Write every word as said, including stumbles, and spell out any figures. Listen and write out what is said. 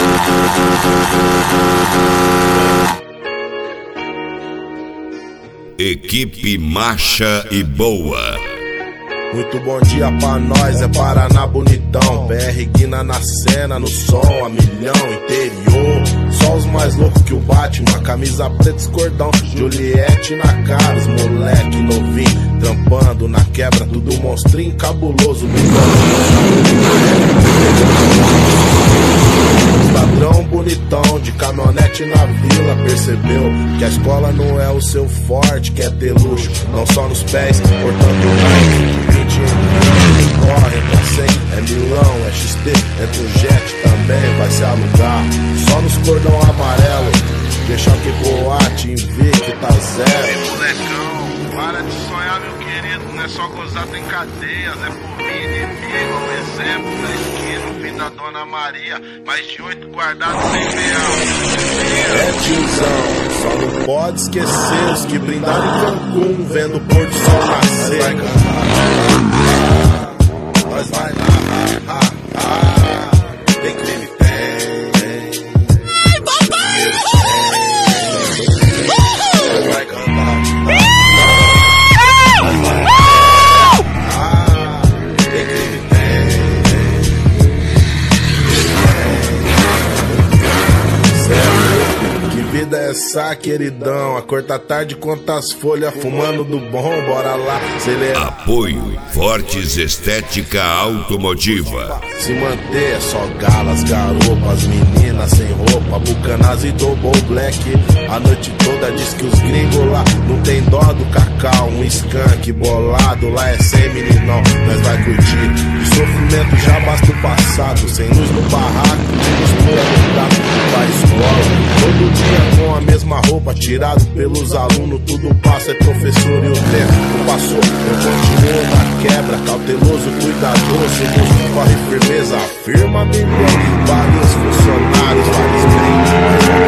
Equipe Marcha e Boa. Muito bom dia pra nós, é Paraná bonitão. P R Guina na cena, no som, a milhão, interior. Só os mais loucos que o Batman, camisa preta, escordão. Juliette na cara, os moleque novinho, trampando na quebra, tudo monstrinho cabuloso. Ladrão bonitão, de caminhonete na vila, percebeu que a escola não é o seu forte, quer ter luxo, não só nos pés, portanto Nike, vinte corre, é cem, é milão, é X T, entra o jet também, vai se alugar, só nos cordão amarelo, deixa que boate em V que tá zero. Ei, molecão, para de sonhar, meu querido, não é só gozar, tem cadeias, é por mim, inimigo, um exemplo da esquina, o fim da Dona Maria, mais de oito guardados sem real. É tiozão, só não pode esquecer os que brindaram em Cancún, vendo o pôr do sol nascer. Vai cantar, nós vai lá, ah, ah, ah. Tem crime, tem. Ai, papai! Nós vai cantar, nós vai lá, ah, tem crime, tem. Que vida é essa, queridão? A cor tá tarde, quantas folhas, fumando do bom, bora lá, celebrar. Apoio Fortes Estética Automotiva. Se manter é só galas, garopas, meninas sem roupa, bucanas e double black. A noite toda diz que os gringos lá não tem dó do cacau. Um skunk bolado, lá é sem meninão, nós vai curtir. De sofrimento já basta o passado, sem luz no barraco, mistura no prato da escola. Todo dia com a mesma roupa, tirado pelos alunos, tudo passa, é professor e o tempo não passou. Eu continuo na quebra, cauteloso, cuidadoso, busco, corre firmeza, afirma milhão. Vários funcionários, vários clientes,